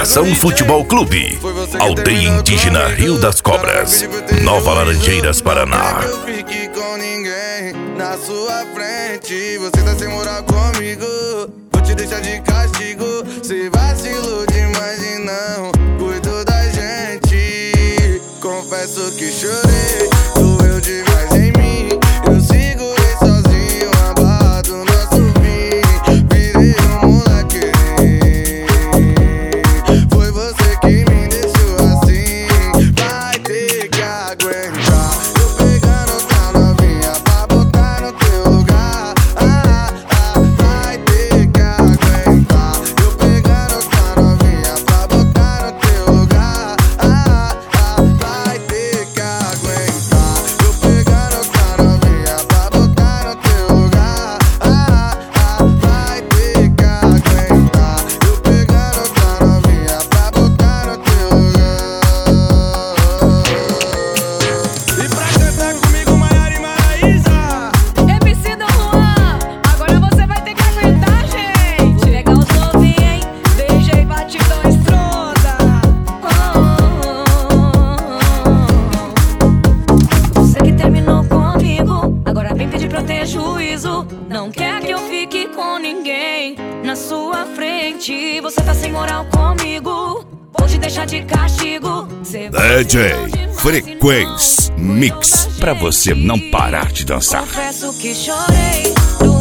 Nação Futebol Clube, Aldeia Indígena Rio das Cobras, Nova Laranjeiras, Paraná. Eu fique com ninguém na sua frente. Você tá sem moral comigo, vou te deixar de castigo. Cê vacilou demais e não cuidou da gente. Confesso que chorei, doeu demais em mim. Eu segurei sozinho a barra do nosso fim. Virei moleque, foi você que me deixou assim. Vai ter que aguentar eu pegando outra novinha pra botar no teu lugar. Vai ter que aguentar eu pegando outra novinha pra botar no teu lugar. Vai ter que aguentar eu pegando outra novinha pra botar no teu lugar. Vai ter que aguentar eu pegando outra novinha pra botar no teu lugar. E pra cantar comigo, Maiara e Maraísa, MC Dom Juan, agora você vai ter que aguentar, gente. Pegar os novinhos, hein? DJ batidão estronda. Você que terminou comigo, agora vem pedir pra eu ter juízo. Não quer que eu fique com ninguém na sua frente. Você tá sem moral comigo, vou te deixar de castigo. Cê DJ vacilou demais e Frequência não Mix, cuidou da pra você gente. não parar de dançar. Confesso que chorei,